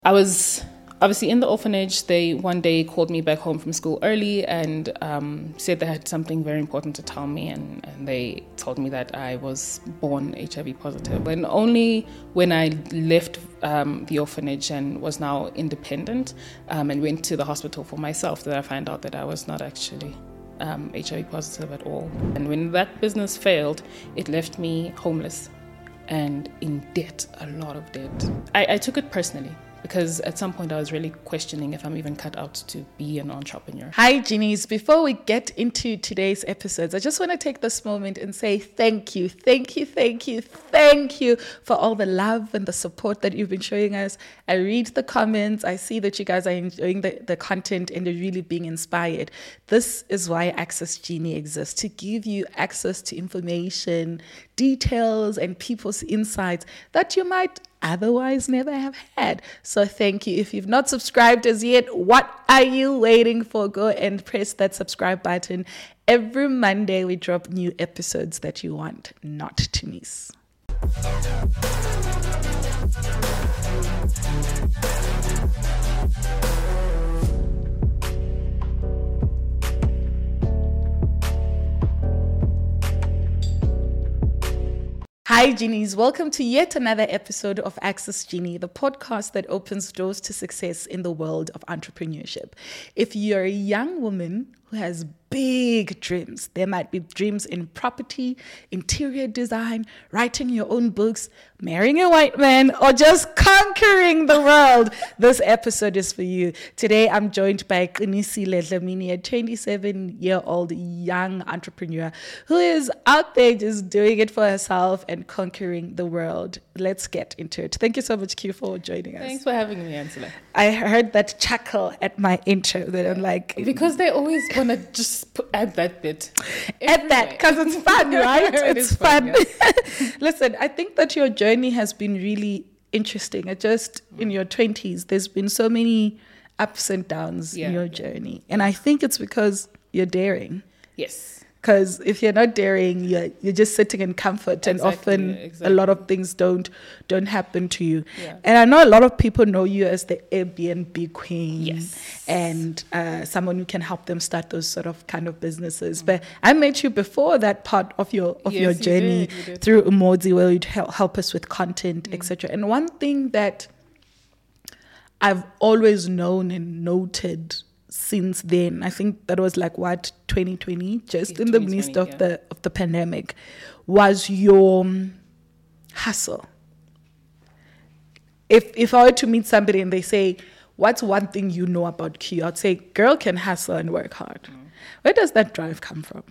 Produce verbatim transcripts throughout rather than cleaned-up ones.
I was obviously in the orphanage. They one day called me back home from school early and um, said they had something very important to tell me, and, and they told me that I was born H I V positive. And only when I left um, the orphanage and was now independent um, and went to the hospital for myself did I find out that I was not actually um, H I V positive at all. And when that business failed, it left me homeless and in debt, a lot of debt. I, I took it personally, because at some point I was really questioning if I'm even cut out to be an entrepreneur. Hi, Genies. Before we get into today's episodes, I just want to take this moment and say thank you, thank you, thank you, thank you for all the love and the support that you've been showing us. I read the comments. I see that you guys are enjoying the, the content and you're really being inspired. This is why Access Genie exists, to give you access to information, details, and people's insights that you might otherwise never have had. So thank you. If you've not subscribed as yet, what are you waiting for? Go and press that subscribe button. Every Monday we drop new episodes that you want not to miss. Hi, Genies. Welcome to yet another episode of Access Genie, the podcast that opens doors to success in the world of entrepreneurship. If you're a young woman who has big dreams, there might be dreams in property, interior design, writing your own books, marrying a white man, or just conquering the world, this episode is for you. Today, I'm joined by Qinisile Dlamini, a twenty-seven-year-old young entrepreneur who is out there just doing it for herself and conquering the world. Let's get into it. Thank you so much, Q, for joining us. Thanks for having me, Angela. I heard that chuckle at my intro that I'm like... Because they always want to just put, add that bit. Add that, because it's fun, right? It It's is fun, fun. Yeah. Listen, I think that your journey has been really interesting. It just, in your twenties, there's been so many ups and downs Yeah. in your journey. And I think it's because you're daring. Yes. Because if you're not daring, you're, you're just sitting in comfort, and Exactly, often exactly. a lot of things don't don't happen to you. Yeah. And I know a lot of people know you as the Airbnb queen, Yes. and uh, someone who can help them start those sort of kind of businesses. But I met you before that part of your of Yes, your you journey did, you did. through Umodzi, where you'd help, help us with content, et cetera. And one thing that I've always known and noted since then, I think that was like what twenty twenty, just Yeah, in the twenty midst twenty, of yeah. the of the pandemic, was your um, hustle. If if I were to meet somebody and they say, "What's one thing you know about Q?" I'd say, "Girl can hustle and work hard." Mm. Where does that drive come from?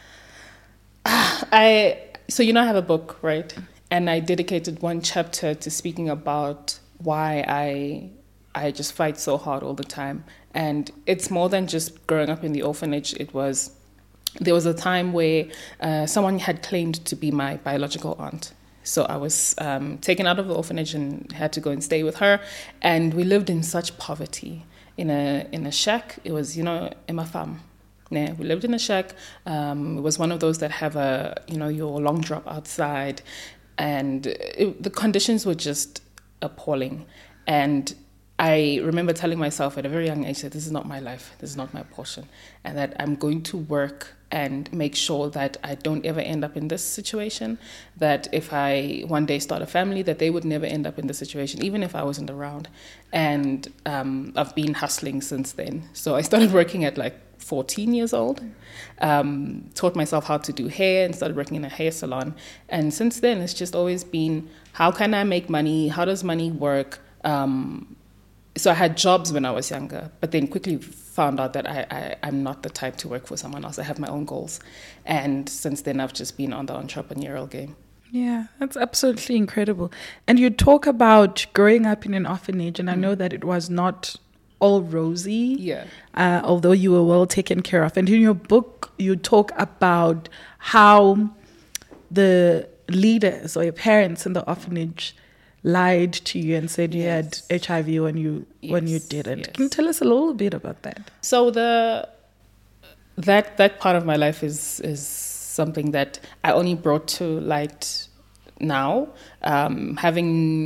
I so you know I have a book, right? And I dedicated one chapter to speaking about why I I just fight so hard all the time. And it's more than just growing up in the orphanage. It was there was a time where uh, someone had claimed to be my biological aunt. So I was um, taken out of the orphanage and had to go and stay with her. And we lived in such poverty in a in a shack. It was, you know, in my farm. Yeah, we lived in a shack. Um, it was one of those that have a, you know, your long drop outside. And it, the conditions were just appalling. And I remember telling myself at a very young age that this is not my life, this is not my portion, and that I'm going to work and make sure that I don't ever end up in this situation, that if I one day start a family, that they would never end up in this situation, even if I wasn't around. And um, I've been hustling since then. So I started working at like fourteen years old, um, taught myself how to do hair and started working in a hair salon. And since then, it's just always been, how can I make money? How does money work? Um, So I had jobs when I was younger, but then quickly found out that I, I, I'm not the type to work for someone else. I have my own goals. And since then, I've just been on the entrepreneurial game. Yeah, that's absolutely incredible. And you talk about growing up in an orphanage, and I know that it was not all rosy, Yeah. uh, although you were well taken care of. And in your book, you talk about how the leaders or your parents in the orphanage lied to you and said you Yes. had H I V when you when you Yes, didn't. yes. Can you tell us a little bit about that? So the that that part of my life is is something that I only brought to light now, um, having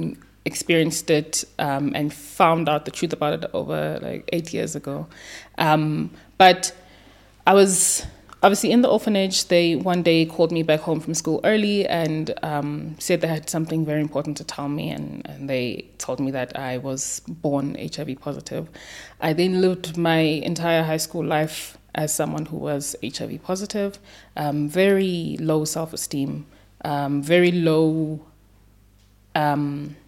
experienced it um, and found out the truth about it over like eight years ago. Um, but I was obviously in the orphanage. They one day called me back home from school early and um, said they had something very important to tell me, and, and they told me that I was born H I V positive. I then lived my entire high school life as someone who was H I V positive, um, very low self-esteem, um, very low... Um,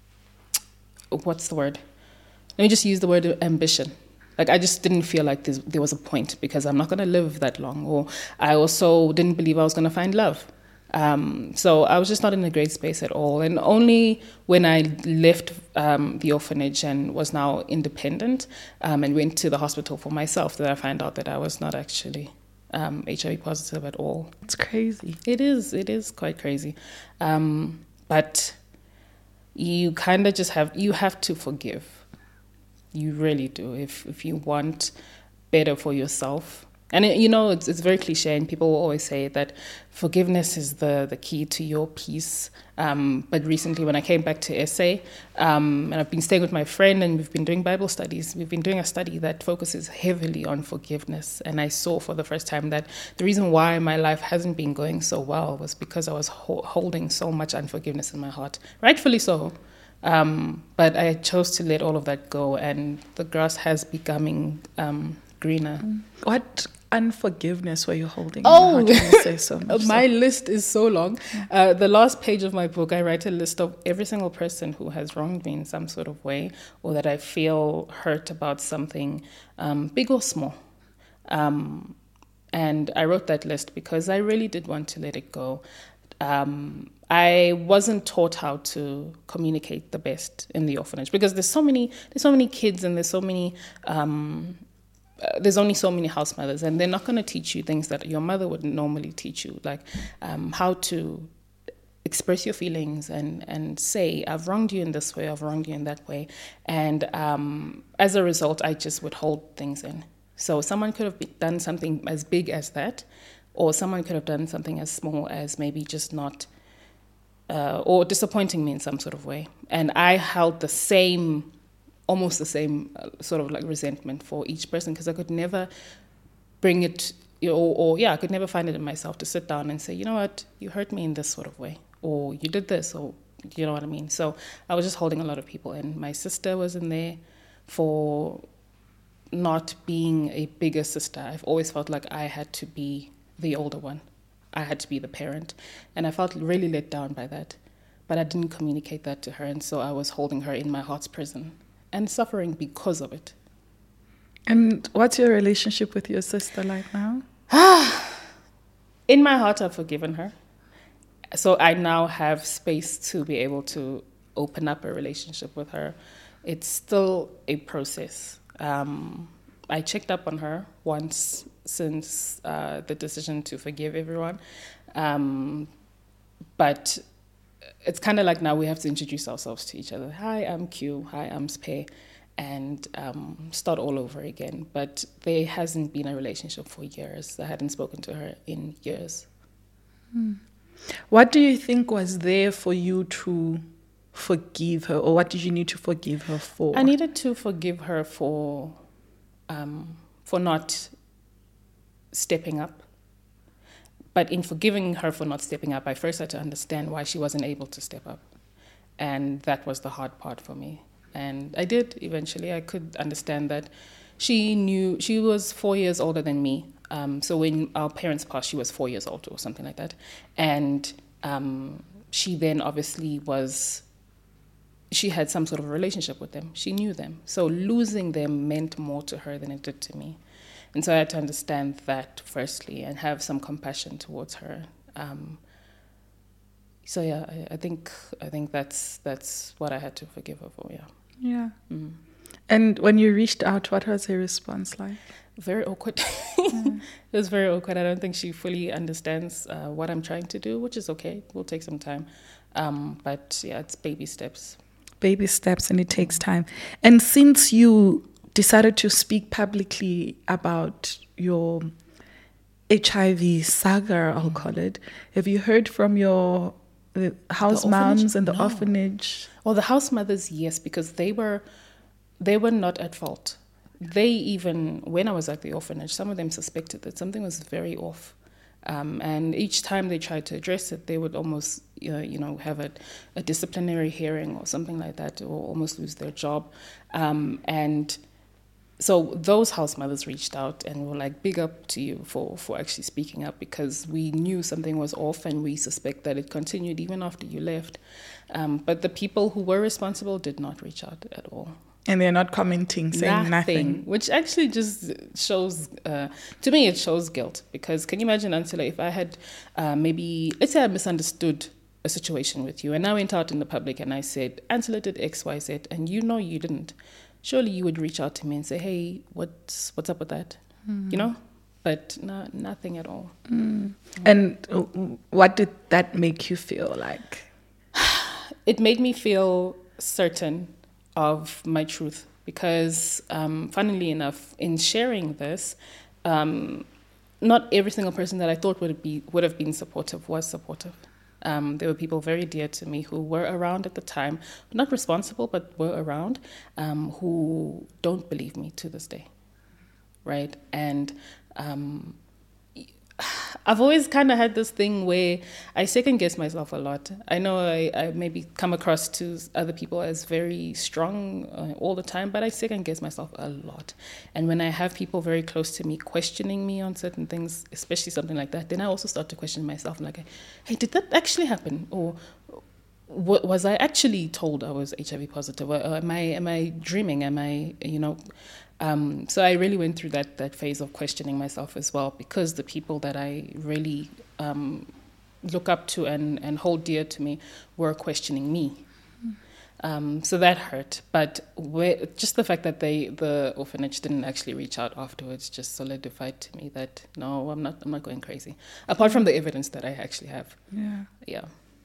what's the word? Let me just use the word ambition. Like, I just didn't feel like there was a point because I'm not going to live that long. Or I also didn't believe I was going to find love. Um, so I was just not in a great space at all. And only when I left um, the orphanage and was now independent um, and went to the hospital for myself did I find out that I was not actually um, H I V positive at all. It's crazy. It is. It is quite crazy. Um, but... you kind of just have, you have to forgive. You really do. If if you want better for yourself. And, it, you know, it's it's very cliche, and people will always say that forgiveness is the, the key to your peace. Um, but recently when I came back to S A, um, and I've been staying with my friend and we've been doing Bible studies, we've been doing a study that focuses heavily on forgiveness. And I saw for the first time that the reason why my life hasn't been going so well was because I was ho- holding so much unforgiveness in my heart. Rightfully so. Um, but I chose to let all of that go, and the grass has becoming um, greener. What unforgiveness were you holding? Oh, in your heart when you say so much my so? list is so long. Uh, the last page of my book, I write a list of every single person who has wronged me in some sort of way, or that I feel hurt about something, um, big or small. Um, and I wrote that list because I really did want to let it go. Um, I wasn't taught how to communicate the best in the orphanage because there's so many, there's so many kids and there's so many, um, uh, there's only so many house mothers, and they're not going to teach you things that your mother would normally teach you, like um, how to express your feelings and, and say, I've wronged you in this way, I've wronged you in that way. And um, as a result, I just would hold things in. So someone could have be- done something as big as that, or someone could have done something as small as maybe just not, uh, or disappointing me in some sort of way. And I held the same, almost the same uh, sort of like resentment for each person, because I could never bring it, or, or yeah, I could never find it in myself to sit down and say, you know what, you hurt me in this sort of way, or you did this, or you know what I mean? So I was just holding a lot of people in. My sister was in there for not being a bigger sister. I've always felt like I had to be the older one. I had to be the parent. And I felt really let down by that. But I didn't communicate that to her. And so I was holding her in my heart's prison and suffering because of it. And what's your relationship with your sister like now? In my heart, I've forgiven her. So I now have space to be able to open up a relationship with her. It's still a process. Um, I checked up on her once since uh, the decision to forgive everyone. Um, but it's kind of like now we have to introduce ourselves to each other. Hi, I'm Q. Hi, I'm Spay. And um, start all over again. But there hasn't been a relationship for years. I hadn't spoken to her in years. Hmm. What do you think was there for you to forgive her, or what did you need to forgive her for? I needed to forgive her for um, for not stepping up. But in forgiving her for not stepping up, I first had to understand why she wasn't able to step up. And that was the hard part for me. And I did eventually. I could understand that she knew, she was four years older than me. Um, so when our parents passed, she was four years old or something like that. And um, she then obviously was, she had some sort of a relationship with them. She knew them. So losing them meant more to her than it did to me. And so I had to understand that firstly and have some compassion towards her. Um, so yeah, I, I think I think that's that's what I had to forgive her for, yeah. Yeah. Mm. And when you reached out, what was her response like? Very awkward. Mm. It was very awkward. I don't think she fully understands uh, what I'm trying to do, which is okay. It will take some time. Um, but yeah, it's baby steps. Baby steps, and it takes time. And since you decided to speak publicly about your H I V saga, I'll mm. call it, have you heard from your the house The moms orphanage? and the No. orphanage? Well, the house mothers, yes, because they were they were not at fault. They even, when I was at the orphanage, some of them suspected that something was very off. Um, and each time they tried to address it, they would almost, uh, you know, have a, a disciplinary hearing or something like that, or almost lose their job. Um, and so those house mothers reached out and were like, big up to you for, for actually speaking up, because we knew something was off and we suspect that it continued even after you left. Um, but the people who were responsible did not reach out at all. And they're not commenting, saying nothing. Which actually just shows, uh, to me, it shows guilt. Because can you imagine, Ansela, if I had uh, maybe, let's say I misunderstood a situation with you, and I went out in the public and I said, Ansela did X, Y, Z, and you know you didn't. Surely you would reach out to me and say, hey, what's what's up with that? Mm. You know? But no, nothing at all. Mm. And uh, what did that make you feel like? It made me feel certain of my truth, because um, funnily enough, in sharing this, um, not every single person that I thought would be would have been supportive was supportive. Um, there were people very dear to me who were around at the time, not responsible, but were around, um, who don't believe me to this day, right? And um, I've always kind of had this thing where I second guess myself a lot. I know I, I maybe come across to other people as very strong uh, all the time, but I second guess myself a lot. And when I have people very close to me questioning me on certain things, especially something like that, then I also start to question myself. I'm like, hey, did that actually happen? Or w- was I actually told I was H I V positive? Or am I, am I dreaming? Am I, you know... Um, so I really went through that that phase of questioning myself as well, because the people that I really um, look up to and, and hold dear to me were questioning me. Mm. Um, so that hurt. But where, just the fact that they the orphanage didn't actually reach out afterwards just solidified to me that no, I'm not I'm not going crazy. Apart from the evidence that I actually have. Yeah. Yeah.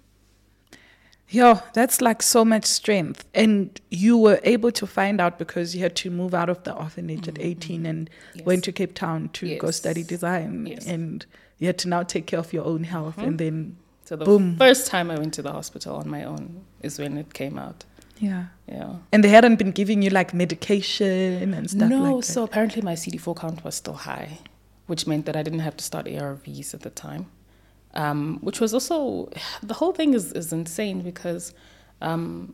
Yeah, that's like so much strength. And you were able to find out because you had to move out of the orphanage mm-hmm. at eighteen and yes. went to Cape Town to yes. go study design. Yes. And you had to now take care of your own health. Mm-hmm. And then, so the boom. first time I went to the hospital on my own is when it came out. Yeah. Yeah. And they hadn't been giving you like medication and stuff no, like that? No, so apparently my C D four count was still high, which meant that I didn't have to start A R Vs at the time. Um, which was also, the whole thing is, is insane because um,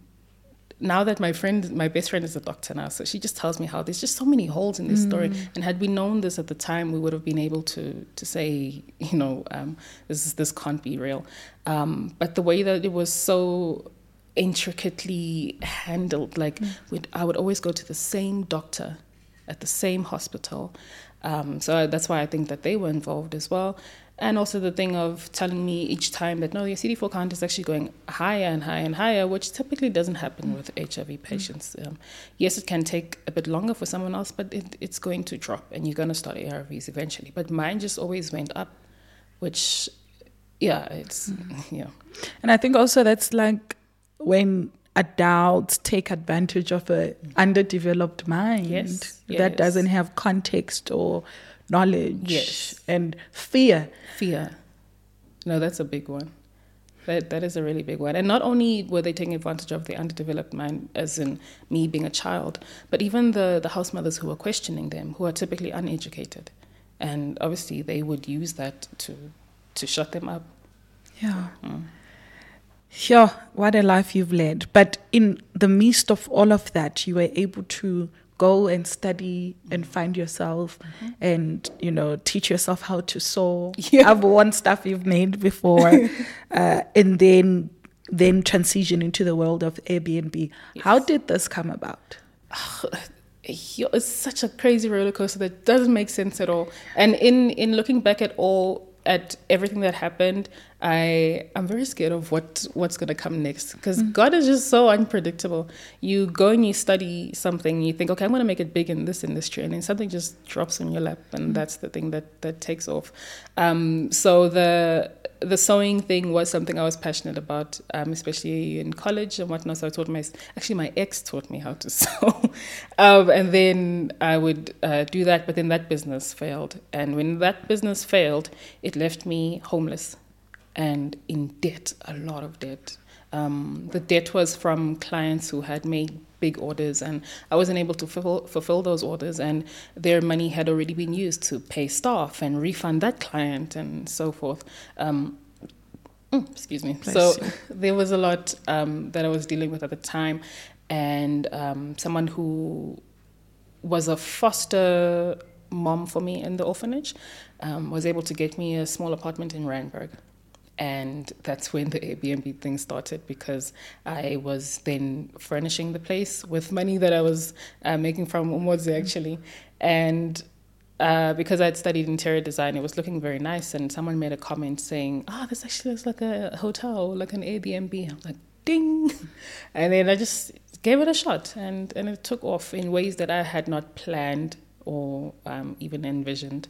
now that my friend, my best friend is a doctor now, so she just tells me how there's just so many holes in this mm. story. And had we known this at the time, we would have been able to to say, you know, um, this this can't be real. Um, but the way that it was so intricately handled, like mm. we'd, I would always go to the same doctor at the same hospital. Um, so that's why I think that they were involved as well. And also the thing of telling me each time that, no, your C D four count is actually going higher and higher and higher, which typically doesn't happen with H I V patients. Um, yes, it can take a bit longer for someone else, but it, it's going to drop and you're going to start A R Vs eventually. But mine just always went up, which, yeah, it's, mm. yeah. And I think also that's like when adults take advantage of an underdeveloped mind yes, yes. that doesn't have context or knowledge yes. and fear. Fear. No, that's a big one. That That is a really big one. And not only were they taking advantage of the underdeveloped mind, as in me being a child, but even the, the house mothers who were questioning them, who are typically uneducated. And obviously they would use that to to shut them up. Yeah. Mm. Yeah, what a life you've led. But in the midst of all of that, you were able to go and study and find yourself mm-hmm. and, you know, teach yourself how to sew. Yeah. I've worn stuff you've made before. uh, and then then transition into the world of Airbnb. Yes. How did this come about? It's such a crazy roller coaster that doesn't make sense at all. And in, in looking back at all, at everything that happened, I, I'm very scared of what, what's going to come next because mm. God is just so unpredictable. You go and you study something, you think, okay, I'm going to make it big in this industry, and then something just drops in your lap, and mm. that's the thing that, that takes off. Um, so the the sewing thing was something I was passionate about, um, especially in college and whatnot. So I taught my, actually my ex taught me how to sew. um, and then I would uh, do that, but then that business failed. And when that business failed, it left me homeless. and in debt, a lot of debt. Um, the debt was from clients who had made big orders, and I wasn't able to fulfill, fulfill those orders, and their money had already been used to pay staff and refund that client and so forth. Um, mm, excuse me. Bless so you. there was a lot um, that I was dealing with at the time, and um, someone who was a foster mom for me in the orphanage um, was able to get me a small apartment in Randburg. And that's when the Airbnb thing started, because I was then furnishing the place with money that I was uh, making from Umodzi, actually. And uh, because I'd studied interior design, it was looking very nice. And someone made a comment saying, oh, this actually looks like a hotel, like an Airbnb. I was like, ding. And then I just gave it a shot. And, and it took off in ways that I had not planned or um, even envisioned.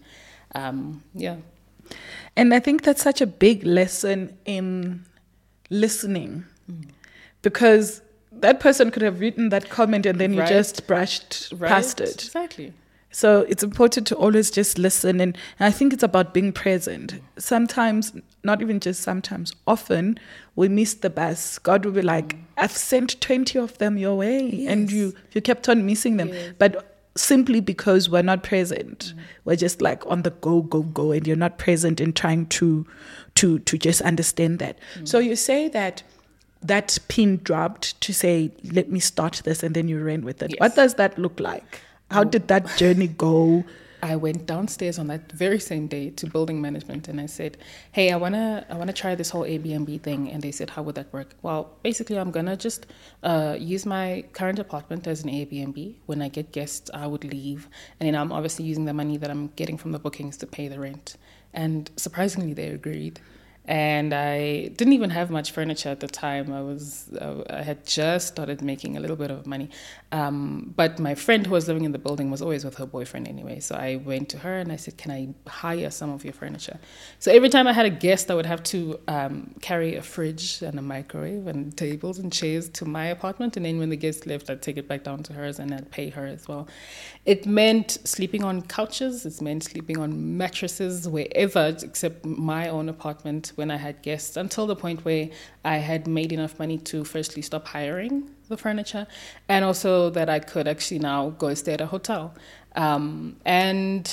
Um, yeah. And I think that's such a big lesson in listening, mm. because that person could have written that comment and then you right. just brushed right. past it. Exactly. So it's important to always just listen. And, and I think it's about being present. Sometimes, not even just sometimes, often we miss the bus. God will be like, mm. I've sent twenty of them your way. Yes. And you, you kept on missing them. Yes. But simply because we're not present, mm. we're just like on the go, go, go, and you're not present in trying to to to just understand that. Mm. So you say that that pin dropped to say, let me start this, and then you ran with it. Yes. What does that look like? How oh. did that journey go? I went downstairs on that very same day to building management, and I said, hey, I want to I wanna try this whole Airbnb thing. And they said, how would that work? Well, basically, I'm going to just uh, use my current apartment as an Airbnb. When I get guests, I would leave. And then I'm obviously using the money that I'm getting from the bookings to pay the rent. And surprisingly, they agreed. And I didn't even have much furniture at the time. I was, uh, I had just started making a little bit of money. Um, but my friend who was living in the building was always with her boyfriend anyway. So I went to her and I said, can I hire some of your furniture? So every time I had a guest, I would have to um, carry a fridge and a microwave and tables and chairs to my apartment. And then when the guest left, I'd take it back down to hers and I'd pay her as well. It meant sleeping on couches. It meant sleeping on mattresses, wherever, except my own apartment when I had guests, until the point where I had made enough money to firstly stop hiring the furniture, and also that I could actually now go stay at a hotel. Um, and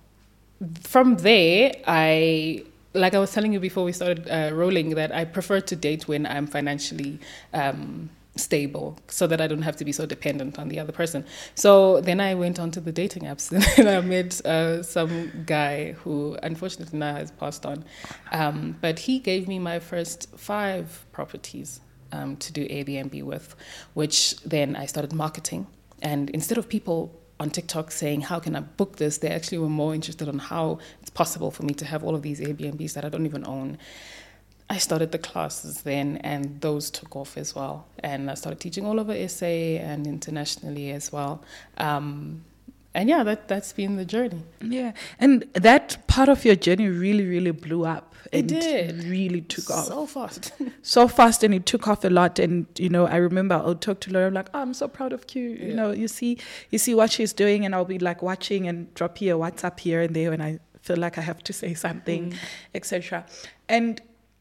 from there, I, like I was telling you before we started uh, rolling, that I prefer to date when I'm financially um, stable, so that I don't have to be so dependent on the other person. So then I went on to the dating apps and I met uh, some guy who unfortunately now has passed on. Um, but he gave me my first five properties um, to do Airbnb with, which then I started marketing. And instead of people on TikTok saying, how can I book this? They actually were more interested on how it's possible for me to have all of these Airbnbs that I don't even own. I started the classes then, and those took off as well. And I started teaching all over S A and internationally as well. Um, and yeah, that, that's been the journey. Yeah. And that part of your journey really, really blew up. It did. Really took off. So fast. so fast, and it took off a lot. And, you know, I remember I'll talk to Laura, I'm like, oh, I'm so proud of you. Yeah. You know, you see, you see what she's doing, and I'll be like watching and drop you a WhatsApp here and there when I feel like I have to say something, mm. et cetera. And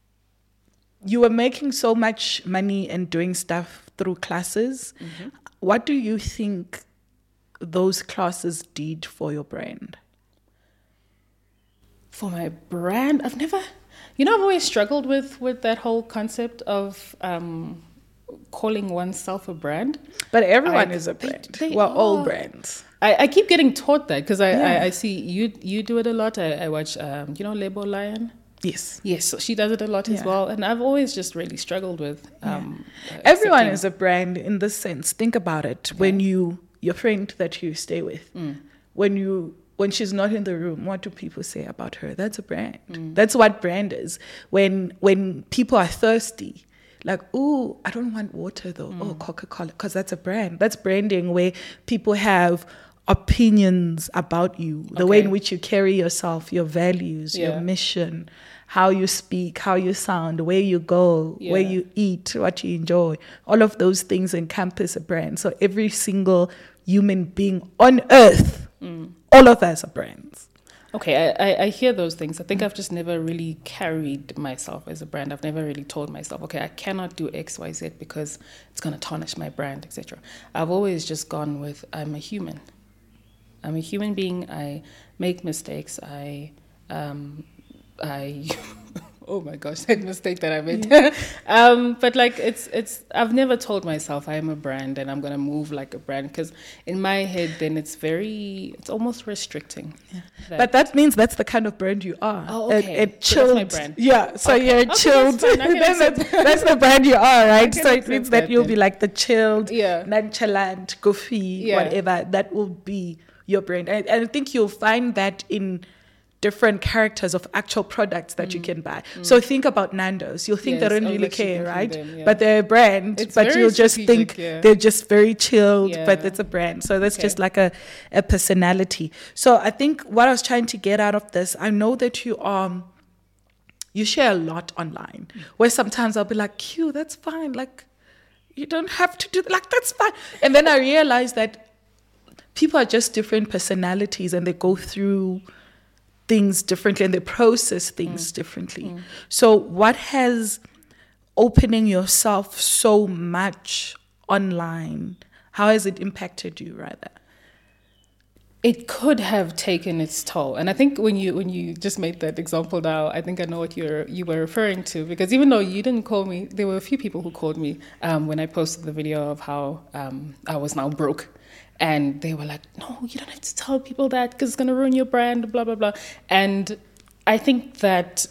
you were making so much money and doing stuff through classes. Mm-hmm. What do you think those classes did for your brand? For my brand? I've never, you know, I've always struggled with, with that whole concept of um, calling oneself a brand. But everyone I, is a brand. They, they We're are. all brands. I, I keep getting taught that because I, yeah. I, I see you you do it a lot. I, I watch, um, you know, Lebo Lion? Yes. Yes, so she does it a lot yeah. as well. And I've always just really struggled with... Um, yeah. uh, Everyone is a brand in this sense. Think about it. Okay. When you, your friend that you stay with, mm. when you, when she's not in the room, what do people say about her? That's a brand. Mm. That's what brand is. When, when people are thirsty, like, oh, I don't want water though. Mm. Oh, Coca-Cola, because that's a brand. That's branding where people have opinions about you, the okay. way in which you carry yourself, your values, yeah. your mission, how you speak, how you sound, where you go, yeah. where you eat, what you enjoy. All of those things encompass a brand. So every single human being on earth, mm. all of us are brands. Okay, I, I, I hear those things. I think mm. I've just never really carried myself as a brand. I've never really told myself, okay, I cannot do X, Y, Z because it's going to tarnish my brand, et cetera. I've always just gone with, I'm a human. I'm a human being. I make mistakes. I, um, I, oh my gosh, that mistake that I made. Yeah. um, but like, it's, it's, I've never told myself I am a brand and I'm going to move like a brand, because in my head, then it's very, it's almost restricting. Yeah. That. But that means that's the kind of brand you are. Oh, okay. A, a chilled, so that's my brand. Yeah. So okay. you're okay, chilled. That's, then that's, that's the brand you are, right? So it means that, that you'll then. be like the chilled, yeah. nonchalant, goofy, yeah. whatever. That will be your brand. And, and I think you'll find that in different characters of actual products that mm. you can buy. Mm. So think about Nando's. You'll think yes, they don't really care, right? Them, yeah. But they're a brand, it's but you'll just think yeah. they're just very chilled, yeah. but it's a brand. So that's okay. just like a, a personality. So I think what I was trying to get out of this, I know that you um you share a lot online, mm. where sometimes I'll be like, Q, that's fine. Like, you don't have to do that. Like, that's fine. And then I realize that people are just different personalities and they go through things differently and they process things mm. differently. Mm. So what has opening yourself so much online, how has it impacted you rather? It could have taken its toll. And I think when you when you just made that example now, I think I know what you're you were referring to, because even though you didn't call me, there were a few people who called me um, when I posted the video of how um, I was now broke. And they were like, no, you don't have to tell people that because it's going to ruin your brand, blah, blah, blah. And I think that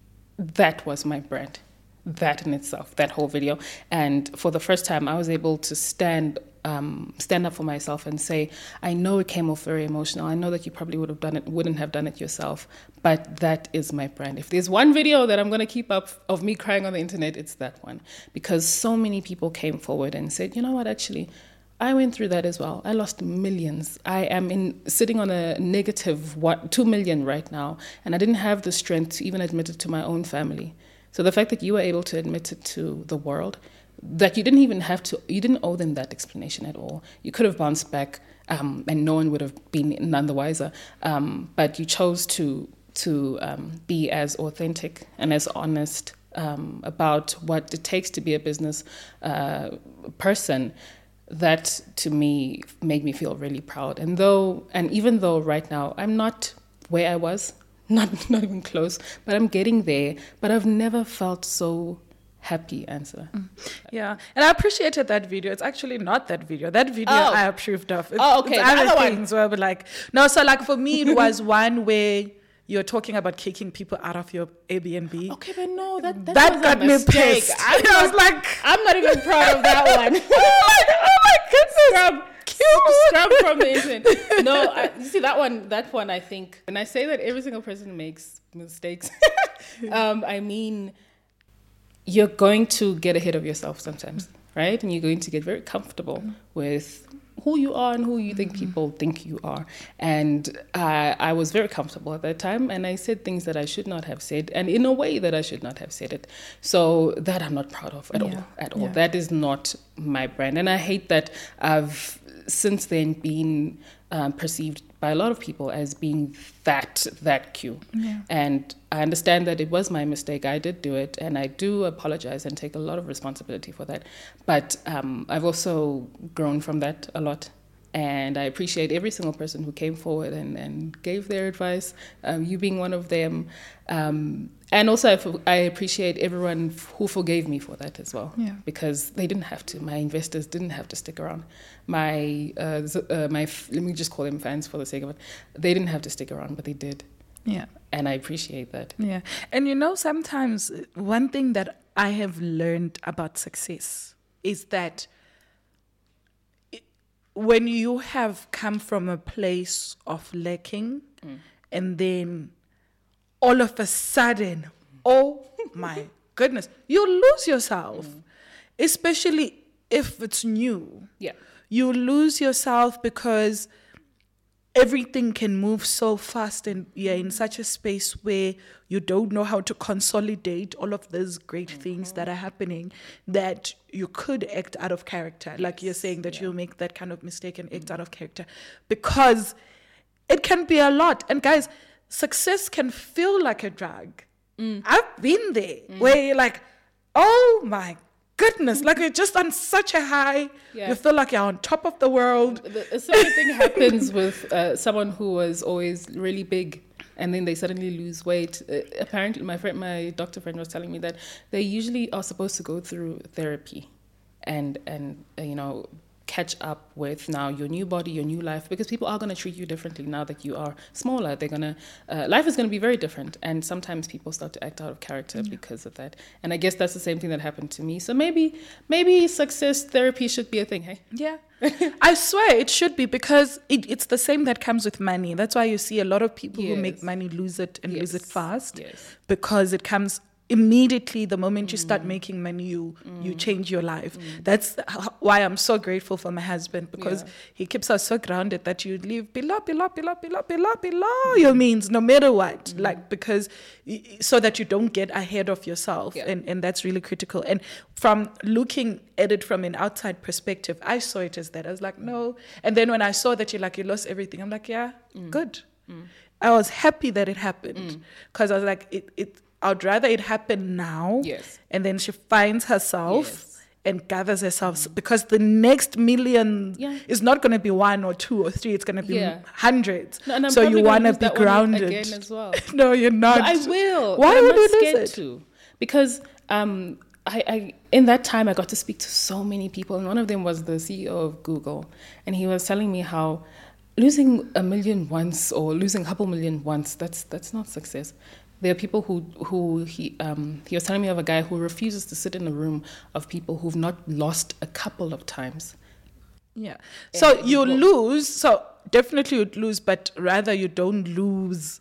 that was my brand, that in itself, that whole video. And for the first time, I was able to stand um, stand up for myself and say, I know it came off very emotional. I know that you probably would have done it, wouldn't have done it yourself, but that is my brand. If there's one video that I'm going to keep up of me crying on the internet, it's that one. Because so many people came forward and said, you know what, actually, I went through that as well. I lost millions. I am in sitting on a negative what, two million right now, and I didn't have the strength to even admit it to my own family. So the fact that you were able to admit it to the world, that you didn't even have to, you didn't owe them that explanation at all. You could have bounced back, um, and no one would have been none the wiser. Um, but you chose to to um, be as authentic and as honest um, about what it takes to be a business uh, person. That to me made me feel really proud. And though, and even though right now I'm not where I was, not not even close, but I'm getting there. But I've never felt so happy, Answer. Mm. Yeah, and I appreciated that video. It's actually not that video. That video oh. I approved of. It's, oh, okay. It's other other things one. Where I'll be like, no. So like for me, it was one where you're talking about kicking people out of your Airbnb. Okay, but no, that that, that got me pissed. I, I was like, I'm not even proud of that one. Oh my goodness! Scrub, scrub from the internet. No, I, you see that one. That one, I think, and I say that every single person makes mistakes. um, I mean, you're going to get ahead of yourself sometimes, right? And you're going to get very comfortable mm-hmm. with who you are and who you think people think you are. And uh, I was very comfortable at that time, and I said things that I should not have said, and in a way that I should not have said it. So that I'm not proud of at yeah. all, at all. Yeah. That is not my brand. And I hate that I've since then been um, perceived by a lot of people as being that, that Q. Yeah. And I understand that it was my mistake. I did do it, and I do apologize and take a lot of responsibility for that. But um, I've also grown from that a lot. And I appreciate every single person who came forward and, and gave their advice, um, you being one of them. Um, and also I, I appreciate everyone who forgave me for that as well, yeah. because they didn't have to. My investors didn't have to stick around. My, uh, uh, my let me just call them fans for the sake of it. They didn't have to stick around, but they did. Yeah. And I appreciate that. Yeah. And you know, sometimes one thing that I have learned about success is that when you have come from a place of lacking mm. and then all of a sudden, oh my goodness, you lose yourself, mm. especially if it's new. Yeah. You lose yourself because everything can move so fast, and you're in such a space where you don't know how to consolidate all of those great mm-hmm. things that are happening, that you could act out of character. Yes. Like you're saying that yeah. you'll make that kind of mistake and act mm-hmm. out of character, because it can be a lot. And guys, success can feel like a drug. Mm. I've been there mm. where you're like, oh my goodness, like you're just on such a high. Yeah. You feel like you're on top of the world. The, the same thing happens with uh, someone who was always really big, and then they suddenly lose weight. Uh, apparently, my friend, my doctor friend was telling me that they usually are supposed to go through therapy and, and uh, you know, catch up with now your new body, your new life, because people are going to treat you differently now that you are smaller. They're going to, uh, life is going to be very different. And sometimes people start to act out of character yeah. because of that. And I guess that's the same thing that happened to me. So maybe, maybe success therapy should be a thing, hey? Yeah. I swear it should be, because it, it's the same that comes with money. That's why you see a lot of people yes. who make money lose it and yes. lose it fast yes. because it comes immediately the moment mm. you start making money, you mm. you change your life. Mm. That's why I'm so grateful for my husband, because yeah. he keeps us so grounded that you live below, below, below, below, below, below mm. your means, no matter what. Mm. Like, because so that you don't get ahead of yourself, yeah. and and that's really critical. And from looking at it from an outside perspective, I saw it as that. I was like, no. And then when I saw that you like you lost everything, I'm like, yeah, mm. good. Mm. I was happy that it happened, because mm. I was like, it it. I'd rather it happen now, yes. and then she finds herself yes. and gathers herself, mm. because the next million yeah. is not going to be one or two or three; it's going to be yeah. hundreds. No, and I'm so you want to be grounded again as well. No, you're not. No, I will. Why would you lose it? To? Because um, I, I, in that time, I got to speak to so many people, and one of them was the C E O of Google, and he was telling me how losing a million once or losing a couple million once, that's that's not success. There are people who who he um, he was telling me of a guy who refuses to sit in a room of people who've not lost a couple of times. Yeah. So and you well, lose. So definitely you'd lose, but rather you don't lose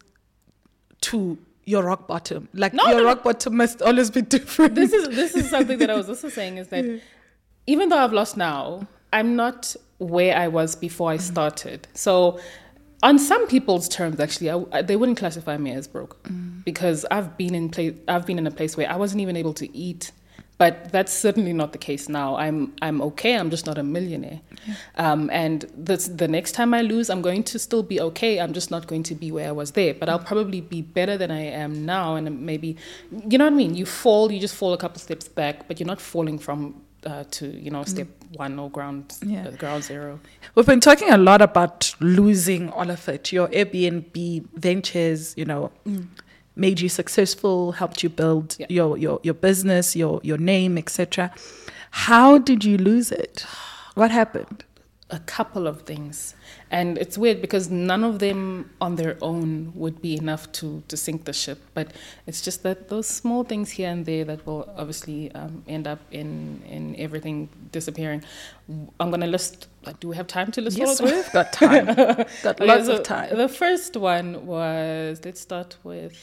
to your rock bottom. Like no, your no, rock bottom must always be different. This is this is something that I was also saying, is that yeah. even though I've lost now, I'm not where I was before I started. So on some people's terms, actually, I, I, they wouldn't classify me as broke, mm. because I've been in place. I've been in a place where I wasn't even able to eat, but that's certainly not the case now. I'm I'm okay. I'm just not a millionaire, yeah. um, and this, the next time I lose, I'm going to still be okay. I'm just not going to be where I was there, but I'll probably be better than I am now. And maybe, you know what I mean? You fall, you just fall a couple steps back, but you're not falling from. Uh, to you know step mm. one or ground yeah. uh, ground zero. We've been talking a lot about losing all of it. Your Airbnb ventures, you know, mm. made you successful, helped you build yeah. your, your your business, your your name, et cetera. How did you lose it? What happened? A couple of things, and it's weird because none of them on their own would be enough to to sink the ship, but it's just that those small things here and there that will obviously um, end up in in everything disappearing. I'm gonna list. Like, do we have time to list yes, all of them? We've got time. Got okay, lots so of time. The first one was, let's start with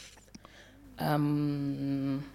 um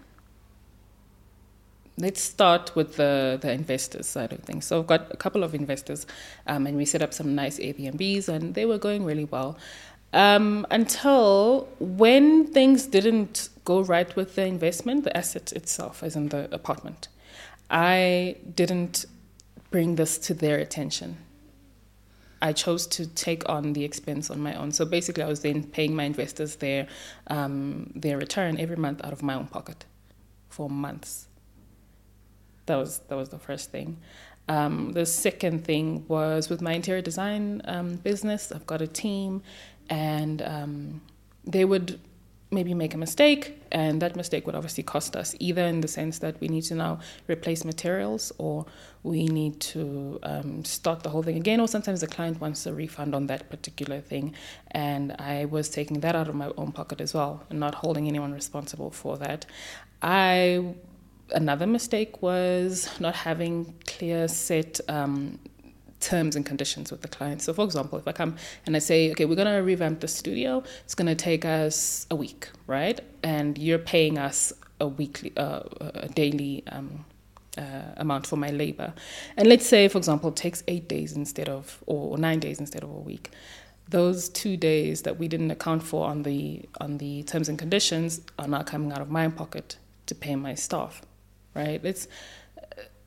Let's start with the, the investors side of things. So I've got a couple of investors, um, and we set up some nice Airbnbs, and they were going really well. Um, until when things didn't go right with the investment, the asset itself, as in the apartment, I didn't bring this to their attention. I chose to take on the expense on my own. So basically, I was then paying my investors their um, their return every month out of my own pocket for months. That was that was the first thing. Um, the second thing was with my interior design um, business. I've got a team, and um, they would maybe make a mistake, and that mistake would obviously cost us, either in the sense that we need to now replace materials, or we need to um, start the whole thing again, or sometimes the client wants a refund on that particular thing, and I was taking that out of my own pocket as well, and not holding anyone responsible for that. I Another mistake was not having clear set um, terms and conditions with the client. So, for example, if I come and I say, okay, we're going to revamp the studio, it's going to take us a week, right? And you're paying us a weekly, uh, a daily um, uh, amount for my labor. And let's say, for example, it takes eight days instead of, or nine days instead of a week. Those two days that we didn't account for on the on the terms and conditions are now coming out of my pocket to pay my staff. Right? It's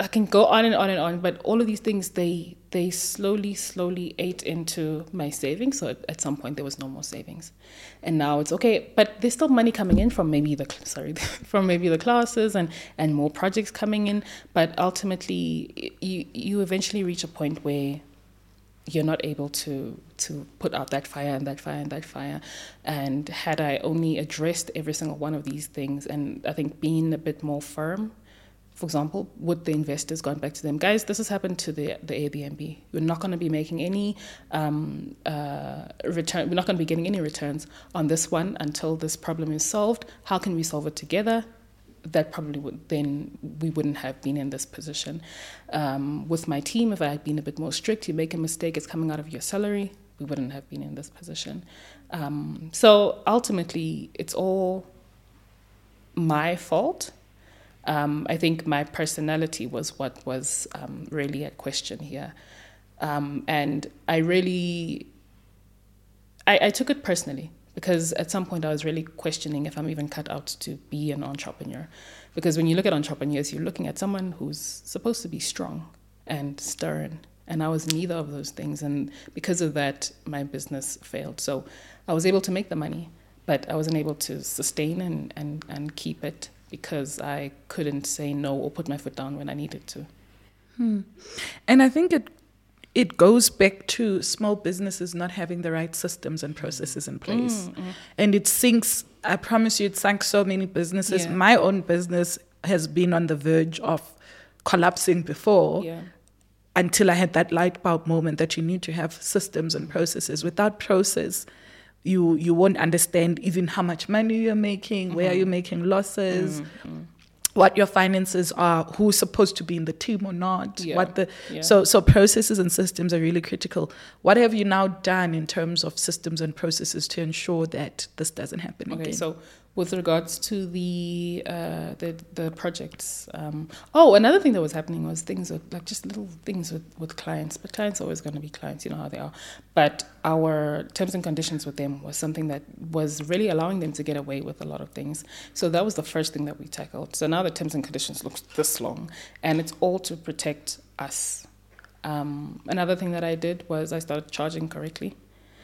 I can go on and on and on, but all of these things, they they slowly, slowly ate into my savings. So at, at some point there was no more savings, and now it's okay. But there's still money coming in from maybe the sorry from maybe the classes and, and more projects coming in. But ultimately, you you eventually reach a point where you're not able to to put out that fire and that fire and that fire. And had I only addressed every single one of these things, and I think being a bit more firm. For example, would the investors gone back to them, guys, this has happened to the the Airbnb. We're not going to be making any um, uh, return. We're not going to be getting any returns on this one until this problem is solved. How can we solve it together? That probably would then we wouldn't have been in this position. Um, with my team, if I had been a bit more strict, you make a mistake, it's coming out of your salary. We wouldn't have been in this position. Um, so ultimately, it's all my fault. Um, I think my personality was what was um, really at question here. Um, and I really, I, I took it personally because at some point I was really questioning if I'm even cut out to be an entrepreneur. Because when you look at entrepreneurs, you're looking at someone who's supposed to be strong and stern. And I was neither of those things. And because of that, my business failed. So I was able to make the money, but I wasn't able to sustain and, and, and keep it, because I couldn't say no or put my foot down when I needed to. Hmm. And I think it it goes back to small businesses not having the right systems and processes in place. Mm, mm. And it sinks, I promise you, it sank so many businesses. Yeah. My own business has been on the verge of collapsing before, yeah. until I had that light bulb moment that you need to have systems and processes. Without process, You you won't understand even how much money you're making, mm-hmm. where are you making losses, mm-hmm. what your finances are, who's supposed to be in the team or not. Yeah. What the yeah. so so processes and systems are really critical. What have you now done in terms of systems and processes to ensure that this doesn't happen okay, again? So with regards to the uh, the the projects, um, oh, another thing that was happening was things with, like just little things with, with clients. But clients are always going to be clients, you know how they are. But our terms and conditions with them was something that was really allowing them to get away with a lot of things. So that was the first thing that we tackled. So now the terms and conditions look this long, and it's all to protect us. Um, another thing that I did was I started charging correctly.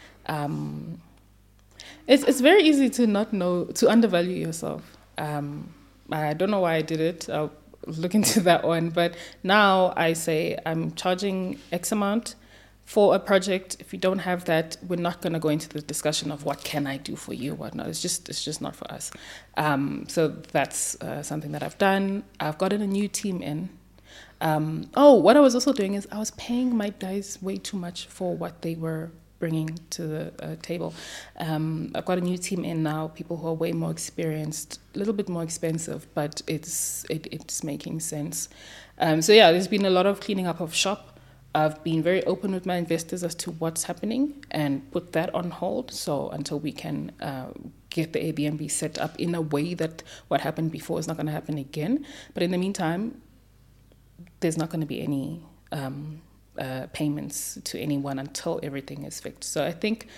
Um, It's it's very easy to not know, to undervalue yourself. Um, I don't know why I did it. I'll look into that one. But now I say I'm charging X amount for a project. If you don't have that, we're not going to go into the discussion of what can I do for you, whatnot. It's just it's just not for us. Um, so that's uh, something that I've done. I've gotten a new team in. Um, oh, what I was also doing is I was paying my guys way too much for what they were bringing to the uh, table. Um, I've got a new team in now, people who are way more experienced, a little bit more expensive, but it's it, it's making sense. Um, so yeah, there's been a lot of cleaning up of shop. I've been very open with my investors as to what's happening and put that on hold. So until we can uh, get the Airbnb set up in a way that what happened before is not going to happen again. But in the meantime, there's not going to be any Um, Uh, payments to anyone until everything is fixed. So I think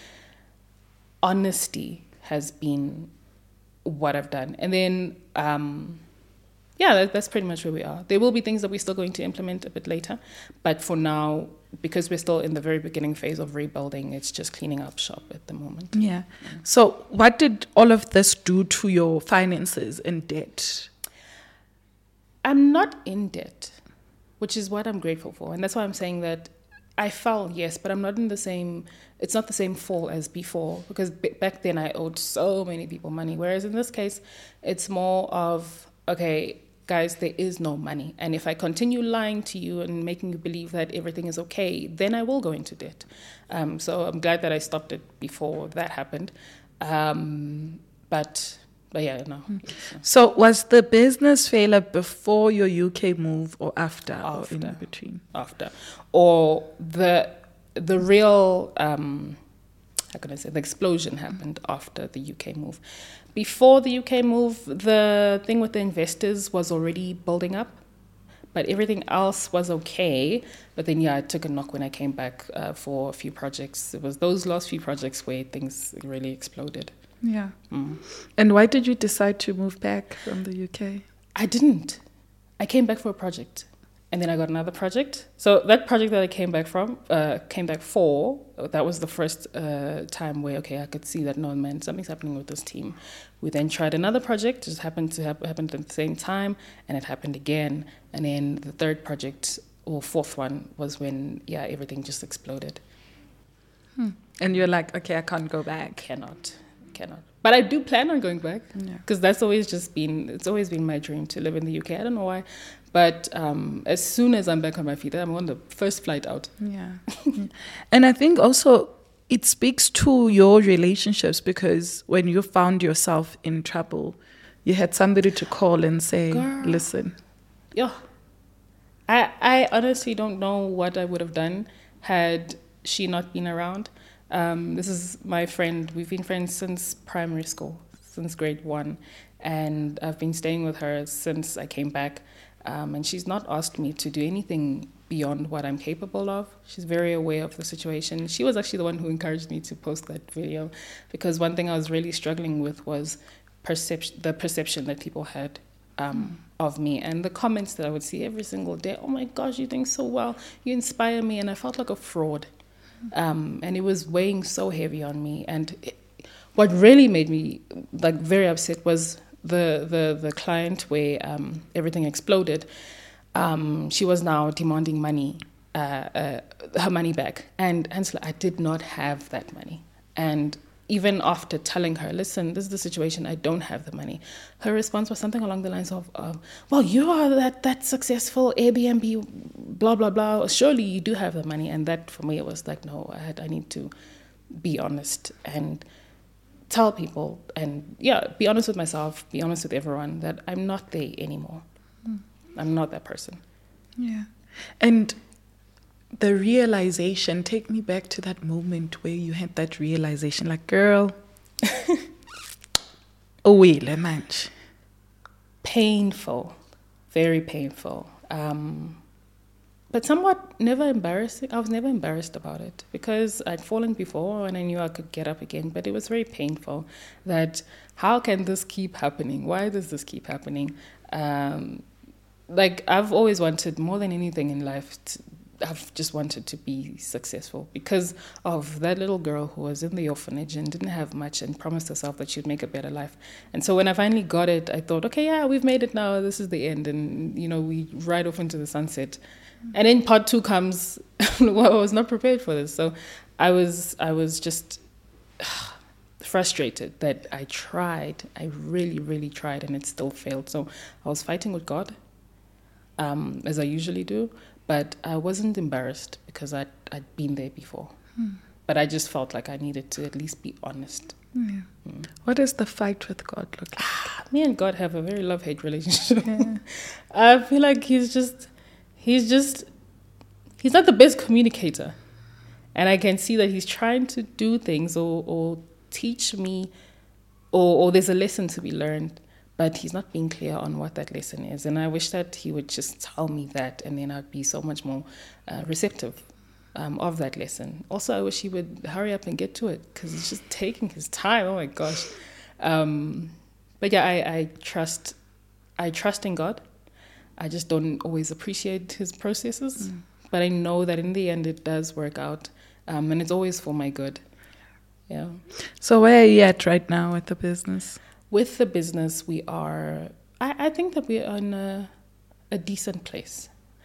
honesty has been what I've done. And then, um, yeah, that, that's pretty much where we are. There will be things that we're still going to implement a bit later. But for now, because we're still in the very beginning phase of rebuilding, it's just cleaning up shop at the moment. Yeah. yeah. So what did all of this do to your finances and debt? I'm not in debt, which is what I'm grateful for. And that's why I'm saying that I fell, yes, but I'm not in the same, it's not the same fall as before, because b- back then I owed so many people money. Whereas in this case, it's more of, okay, guys, there is no money. And if I continue lying to you and making you believe that everything is okay, then I will go into debt. Um, so I'm glad that I stopped it before that happened. Um, but... But yeah, no. So was the business failure before your U K move or after, after or in between? After. Or the the real, um, how can I say, the explosion happened after the U K move. Before the U K move, the thing with the investors was already building up, but everything else was okay. But then, yeah, I took a knock when I came back uh, for a few projects. It was those last few projects where things really exploded. Yeah. Mm. And why did you decide to move back from the U K? I didn't. I came back for a project. and then I got another project. So that project that I came back from, uh, came back for, that was the first uh, time where, okay, I could see that, no, man, something's happening with this team. We then tried another project, just happened to happen, happened at the same time, and it happened again. And then the third project, or fourth one, was when, yeah, everything just exploded. Hmm. And you're like, okay, I can't go back. Cannot, cannot. But I do plan on going back, because yeah. that's always just been, it's always been my dream to live in the U K. I don't know why. But um, as soon as I'm back on my feet, I'm on the first flight out. Yeah. And I think also it speaks to your relationships, because when you found yourself in trouble, you had somebody to call and say, Girl. listen. Yeah. I, I honestly don't know what I would have done had she not been around. Um, this is my friend. We've been friends since primary school, since grade one. And I've been staying with her since I came back. Um, and she's not asked me to do anything beyond what I'm capable of. She's very aware of the situation. She was actually the one who encouraged me to post that video, because one thing I was really struggling with was perception, the perception that people had um, mm. of me, and the comments that I would see every single day. Oh my gosh, you're doing so well. You inspire me. And I felt like a fraud. Um, and it was weighing so heavy on me. And it, what really made me like very upset was the the the client where um, everything exploded. Um, she was now demanding money, uh, uh, her money back, and Angela, I did not have that money. And even after telling her, listen, this is the situation, I don't have the money, her response was something along the lines of, uh, well, you are that that successful Airbnb, blah blah blah. Surely you do have the money. And that for me, it was like, no, I had I need to be honest and tell people, and yeah, be honest with myself, be honest with everyone, that I'm not there anymore. Mm. I'm not that person. Yeah. And the realization, take me back to that moment where you had that realization, like, girl, oh, wait, manch. Painful, very painful. Um, But somewhat never embarrassing. I was never embarrassed about it, because I'd fallen before and I knew I could get up again. But it was very painful that, how can this keep happening? Why does this keep happening? Um, like, I've always wanted, more than anything in life, to, I've just wanted to be successful, because of that little girl who was in the orphanage and didn't have much and promised herself that she'd make a better life. And so when I finally got it, I thought, okay, yeah, we've made it now. This is the end. And, you know, we ride off into the sunset. And then part two comes. Well, I was not prepared for this. So I was I was just ugh, frustrated that I tried. I really, really tried, and it still failed. So I was fighting with God, um, as I usually do. But I wasn't embarrassed, because I'd, I'd been there before. Hmm. But I just felt like I needed to at least be honest. Yeah. Mm. What does the fight with God look like? Ah, me and God have a very love-hate relationship. Yeah. I feel like he's just... He's just, he's not the best communicator. And I can see that he's trying to do things or, or teach me, or, or there's a lesson to be learned, but he's not being clear on what that lesson is. And I wish that he would just tell me that, and then I'd be so much more uh, receptive um, of that lesson. Also, I wish he would hurry up and get to it, because it's just taking his time. Oh my gosh. Um, but yeah, I, I trust, I trust in God. I just don't always appreciate his processes, mm. but I know that in the end it does work out, um, and it's always for my good. Yeah. So where are you at right now with the business? With the business, we are, I, I think that we are in a, a decent place.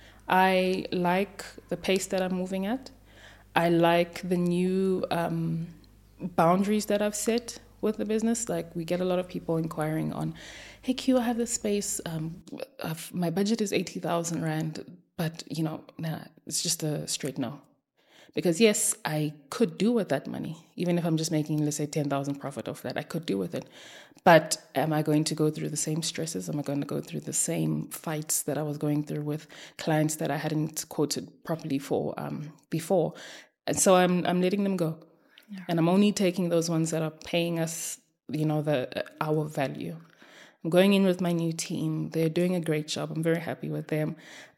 I like the pace that I'm moving at. I like the new um, boundaries that I've set with the business. Like, we get a lot of people inquiring on, hey Q, I have this space, um, I've, my budget is eighty thousand rand, but you know, nah, it's just a straight no. Because yes, I could do with that money, even if I'm just making, let's say, ten thousand profit off that, I could do with it. But am I going to go through the same stresses? Am I going to go through the same fights that I was going through with clients that I hadn't quoted properly for um, before? And so I'm I'm letting them go. Yeah. And I'm only taking those ones that are paying us, you know, the uh, our value. I'm going in with my new team. They're doing a great job. I'm very happy with them.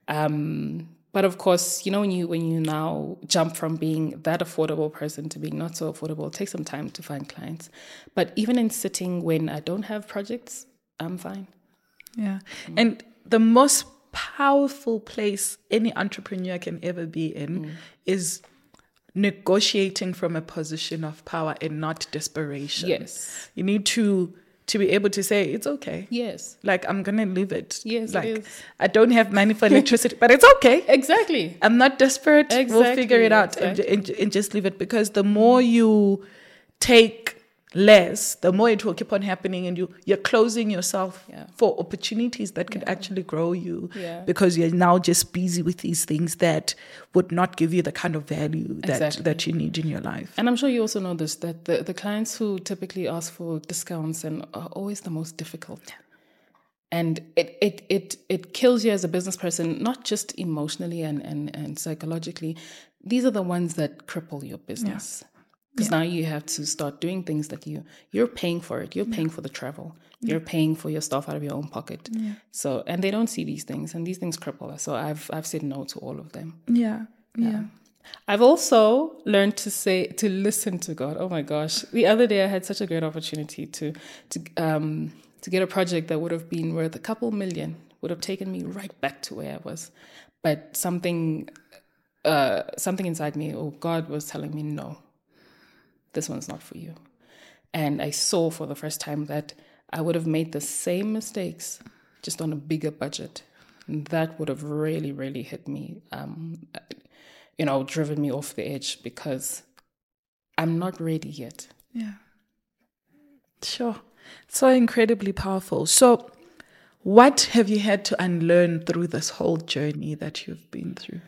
Um, but of course, you know, when you when you now jump from being that affordable person to being not so affordable, it takes some time to find clients. But even in sitting when I don't have projects, I'm fine. Yeah. Mm. And the most powerful place any entrepreneur can ever be in mm. is negotiating from a position of power and not desperation. Yes. You need to to be able to say, it's okay. Yes. Like, I'm going to leave it. Yes, like, it is. I don't have money for electricity, but it's okay. Exactly. I'm not desperate. Exactly. We'll figure it out exactly. and, and, and just leave it. Because the more you take less, the more it will keep on happening, and you, you're closing yourself yeah. for opportunities that could yeah. actually grow you yeah. because you're now just busy with these things that would not give you the kind of value that, exactly. that you need in your life. And I'm sure you also know this, that the, the clients who typically ask for discounts and are always the most difficult. Yeah. And it, it, it, it kills you as a business person, not just emotionally and, and, and psychologically. These are the ones that cripple your business. Yeah. Because yeah. now you have to start doing things that you, you're paying for it. You're yeah. paying for the travel. Yeah. You're paying for your stuff out of your own pocket. Yeah. So, and they don't see these things, and these things cripple us. So I've I've said no to all of them. Yeah. Yeah. yeah. I've also learned to say, to listen to God. Oh my gosh. The other day I had such a great opportunity to, to, um, to get a project that would have been worth a couple million, would have taken me right back to where I was. But something, uh, something inside me, oh, God was telling me no. This one's not for you. And I saw for the first time that I would have made the same mistakes, just on a bigger budget. And that would have really, really hit me, um, you know, driven me off the edge, because I'm not ready yet. Yeah. Sure. So incredibly powerful. So what have you had to unlearn through this whole journey that you've been through?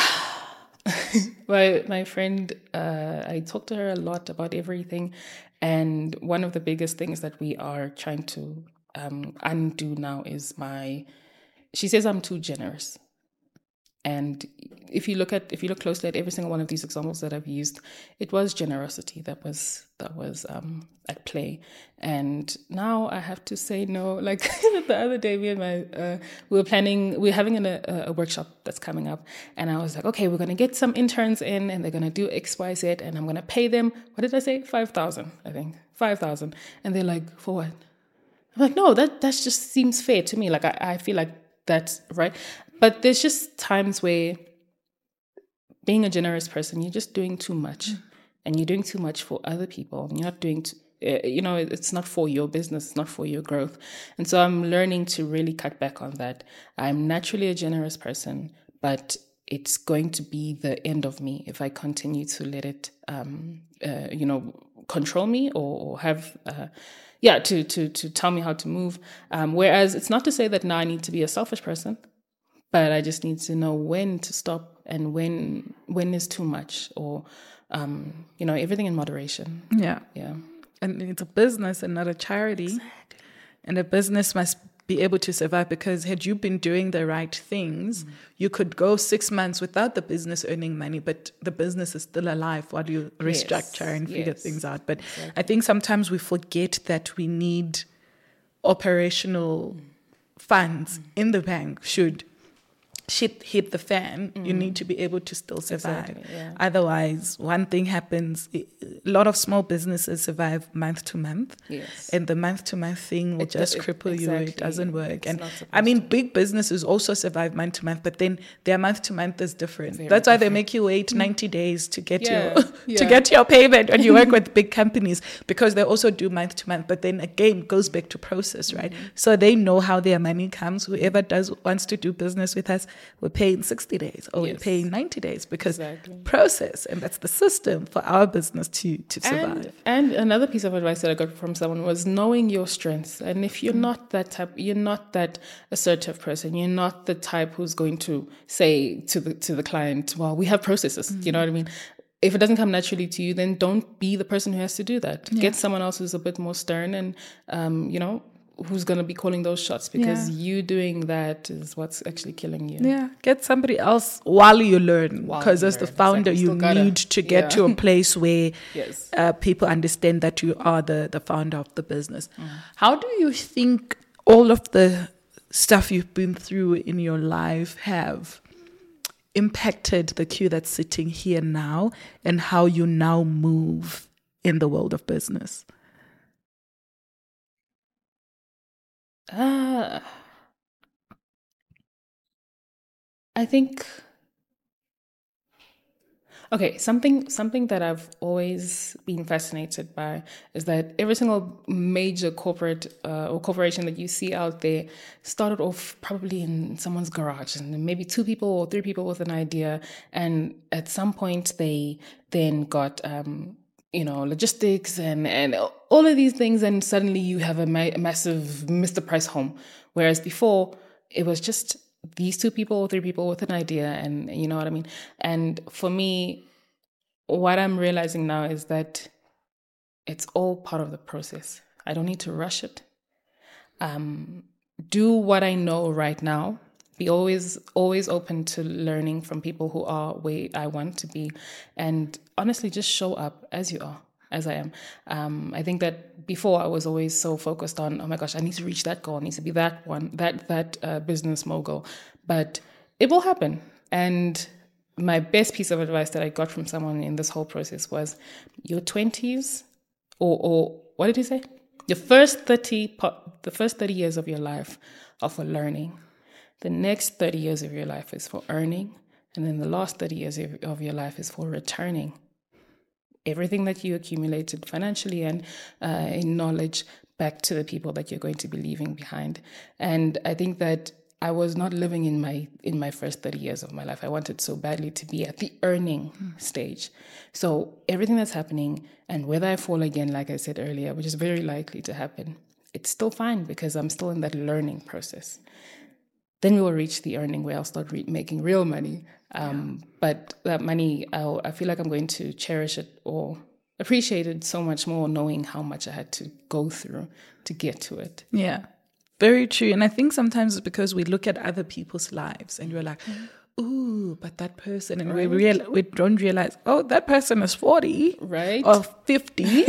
my my friend, uh, I talked to her a lot about everything, and one of the biggest things that we are trying to um, undo now is my. She says I'm too generous, and if you look at if you look closely at every single one of these examples that I've used, it was generosity that was that was um, at play, and now I have to say no. Like the other day, me and my uh, we were planning, we were having an, a, a workshop that's coming up, and I was like, okay, we're gonna get some interns in, and they're gonna do X, Y, Z, and I'm gonna pay them. What did I say? Five thousand, I think, five thousand, and they're like, for what? I'm like, no, that that just seems fair to me. Like I, I feel like that's right, but there's just times where being a generous person, you're just doing too much. Mm. And you're doing too much for other people. You're not doing, too, uh, you know, it's not for your business. It's not for your growth. And so I'm learning to really cut back on that. I'm naturally a generous person, but it's going to be the end of me if I continue to let it, um, uh, you know, control me or, or have, uh, yeah, to, to, to tell me how to move. Um, whereas it's not to say that now I need to be a selfish person, but I just need to know when to stop and when when is too much, or um, you know, everything in moderation. Yeah, yeah. And it's a business and not a charity. Exactly. And a business must be able to survive, because had you been doing the right things, mm. you could go six months without the business earning money, but the business is still alive while you restructure yes. and figure yes. things out. But exactly. I think sometimes we forget that we need operational mm. funds mm. in the bank should shit hit the fan. Mm. You need to be able to still survive. Exactly, yeah. Otherwise, one thing happens. A lot of small businesses survive month to month. Yes. And the month to month thing will it, just it, cripple exactly. you. It doesn't work. It's and I mean, to. big businesses also survive month to month, but then their month to month is different. Very That's why different. they make you wait ninety days to get yeah. your yeah. to get your payment when you work with big companies, because they also do month to month. But then again, it goes back to process, right? Mm-hmm. So they know how their money comes. Whoever does wants to do business with us, we're paying sixty days or yes. we're paying ninety days, because exactly. process, and that's the system for our business to to survive. And, and another piece of advice that I got from someone was knowing your strengths. And if you're mm. not that type, you're not that assertive person. You're not the type who's going to say to the to the client, "Well, we have processes." Mm. You know what I mean? If it doesn't come naturally to you, then don't be the person who has to do that. Yeah. Get someone else who's a bit more stern and, um, you know, who's going to be calling those shots, because yeah. you doing that is what's actually killing you. Yeah, get somebody else while you learn, because as learn. the founder, exactly. you gotta, need to get yeah. to a place where yes. uh, people understand that you are the, the founder of the business. Mm. How do you think all of the stuff you've been through in your life have impacted the Q that's sitting here now, and how you now move in the world of business? Uh, I think, okay, something something that I've always been fascinated by is that every single major corporate uh, or corporation that you see out there started off probably in someone's garage, and maybe two people or three people with an idea, and at some point they then got um, you know logistics and and all of these things, and suddenly you have a, ma- a massive Mister Price home, whereas before it was just these two people or three people with an idea, and you know what I mean? And for me, what I'm realizing now is that it's all part of the process. I don't need to rush it. Um, do what I know right now. Be always, always open to learning from people who are where I want to be. And honestly, just show up as you are, as I am. Um, I think that before I was always so focused on, oh my gosh, I need to reach that goal. I need to be that one, that that uh, business mogul. But it will happen. And my best piece of advice that I got from someone in this whole process was your twenties, or or what did he say? The first thirty, the first thirty years of your life are for learning. The next thirty years of your life is for earning. And then the last thirty years of, of your life is for returning. Everything that you accumulated financially and uh, in knowledge back to the people that you're going to be leaving behind. And I think that I was not living in my in my first thirty years of my life. I wanted so badly to be at the earning mm. stage. So everything that's happening, and whether I fall again, like I said earlier, which is very likely to happen, it's still fine because I'm still in that learning process. Then we will reach the earning where I'll start re- making real money. Um, yeah. But that money, I'll, I feel like I'm going to cherish it or appreciate it so much more, knowing how much I had to go through to get to it. Yeah, very true. And I think sometimes it's because we look at other people's lives and we're like, mm. ooh, but that person, and right. we real, we don't realize, oh, that person is forty, right, or fifty,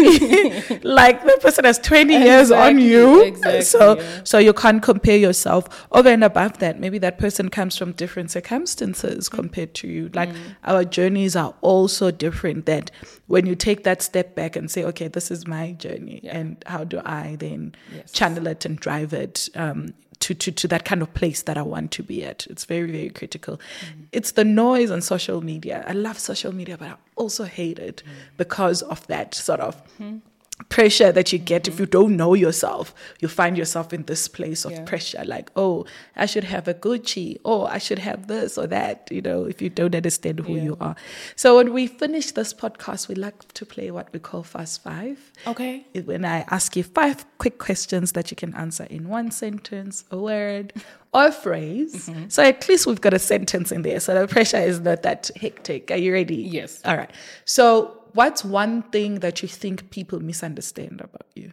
like that person has twenty exactly, years on you, exactly, so yeah. so you can't compare yourself. Over and above that, maybe that person comes from different circumstances mm. compared to you. Like mm. our journeys are also different. That when you take that step back and say, okay, this is my journey, yeah. and how do I then yes. channel it and drive it um, To, to to that kind of place that I want to be at. It's very, very critical. Mm. It's the noise on social media. I love social media, but I also hate it mm. because of that sort of mm. pressure that you get. Mm-hmm. If you don't know yourself, you find yourself in this place of yeah. pressure, like, oh, I should have a Gucci, oh, I should have this or that, you know, if you don't understand who yeah. you are. So when we finish this podcast, we like to play what we call Fast Five. Okay. When I ask you five quick questions that you can answer in one sentence, a word, or a phrase. Mm-hmm. So at least we've got a sentence in there, so the pressure is not that hectic. Are you ready? Yes. All right. So what's one thing that you think people misunderstand about you?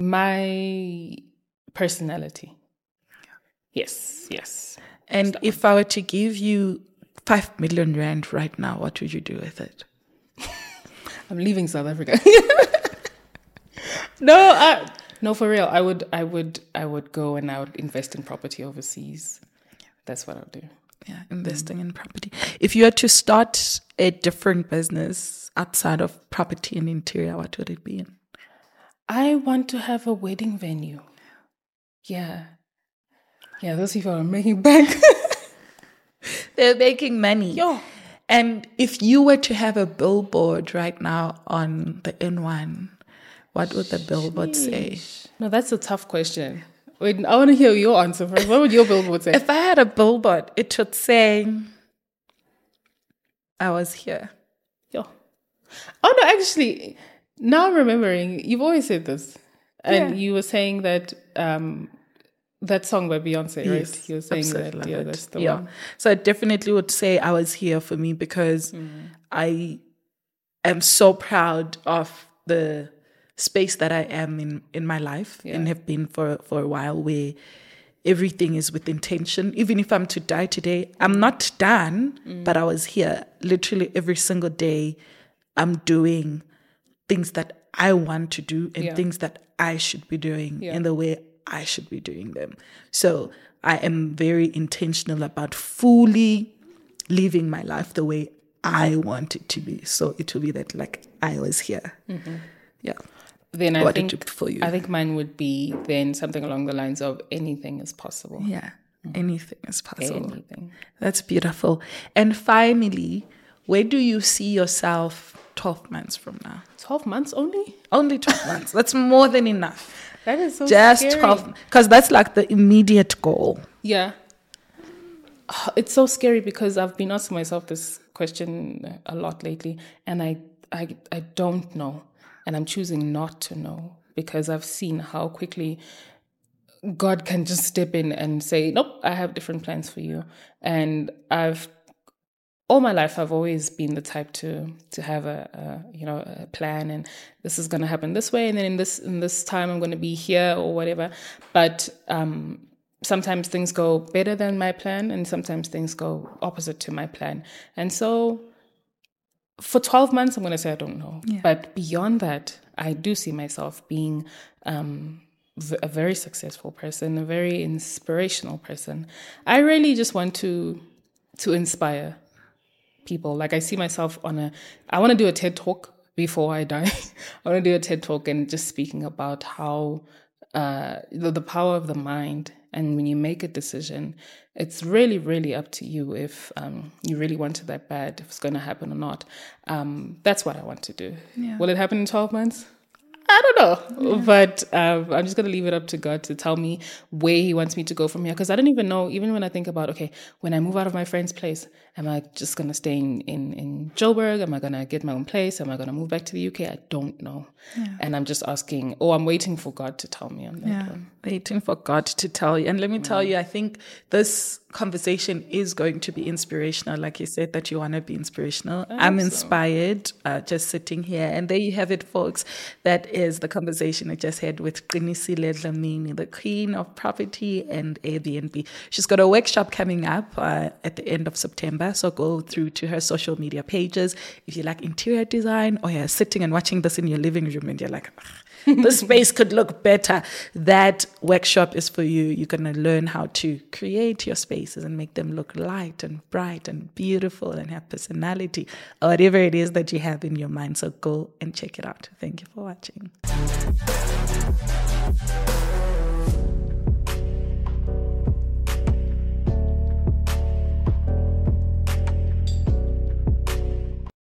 My personality. Yes, yes. And if I were to give you five million rand right now, what would you do with it? I'm leaving South Africa. no, I, no, for real. I would, I would, I would go and I would invest in property overseas. That's what I would do. Yeah, investing mm. in property. If you had to start a different business outside of property and interior, what would it be in? I want to have a wedding venue. Yeah. Yeah, those people are making bank. They're making money. Yo. And if you were to have a billboard right now on the N one, what would the billboard Sheesh. say? No, that's a tough question. Wait, I want to hear your answer first. What would your billboard say? If I had a billboard, it would say, I was here. Yo. Oh, no, actually, now I'm remembering, you've always said this. And yeah. you were saying that um, that song by Beyonce, right? Yes, you were saying that, yeah, it. that's the yeah. one. So I definitely would say I was here for me because mm. I am so proud of the space that I am in, in my life yeah. and have been for, for a while, where everything is with intention. Even if I'm to die today, I'm not done, mm. but I was here. Literally every single day, I'm doing things that I want to do and yeah. things that I should be doing yeah. in the way I should be doing them. So I am very intentional about fully living my life the way I want it to be. So it will be that, like, I was here. Mm-hmm. Yeah. Then I what think it for you. I think mine would be then something along the lines of anything is possible. Yeah. Anything is possible. Anything. That's beautiful. And finally, where do you see yourself twelve months from now? twelve months only? Only twelve months. That's more than enough. That is so Just scary. twelve. Because that's like the immediate goal. Yeah. It's so scary because I've been asking myself this question a lot lately, and I, I, I don't know. And I'm choosing not to know because I've seen how quickly God can just step in and say, nope, I have different plans for you. And I've, all my life, I've always been the type to to have a, a you know, a plan, and this is going to happen this way, and then in this in this time I'm going to be here or whatever. But um, sometimes things go better than my plan, and sometimes things go opposite to my plan. And so for twelve months, I'm going to say I don't know. Yeah. But beyond that, I do see myself being um, a very successful person, a very inspirational person. I really just want to to inspire people. Like I see myself on a, I want to do a TED Talk before I die. I want to do a TED Talk and just speaking about how uh, the, the power of the mind. And when you make a decision, it's really, really up to you if um, you really want it that bad, if it's going to happen or not. Um, that's what I want to do. Yeah. Will it happen in twelve months? I don't know, yeah. but um, I'm just going to leave it up to God to tell me where he wants me to go from here. Because I don't even know, even when I think about, okay, when I move out of my friend's place, am I just going to stay in, in, in Joburg? Am I going to get my own place? Am I going to move back to the U K? I don't know. Yeah. And I'm just asking, oh, I'm waiting for God to tell me on that yeah. one. Waiting for God to tell you. And let me yeah. tell you, I think this conversation is going to be inspirational. Like you said, that you want to be inspirational. I'm inspired so. uh, just sitting here. And there you have it, folks. That is the conversation I just had with Qinisile Dlamini, the queen of property and Airbnb. She's got a workshop coming up uh, at the end of September. So go through to her social media pages. If you like interior design, or you're sitting and watching this in your living room and you're like, this space could look better, that workshop is for you. You're going to learn how to create your spaces and make them look light and bright and beautiful and have personality, or whatever it is that you have in your mind. So go and check it out. Thank you for watching.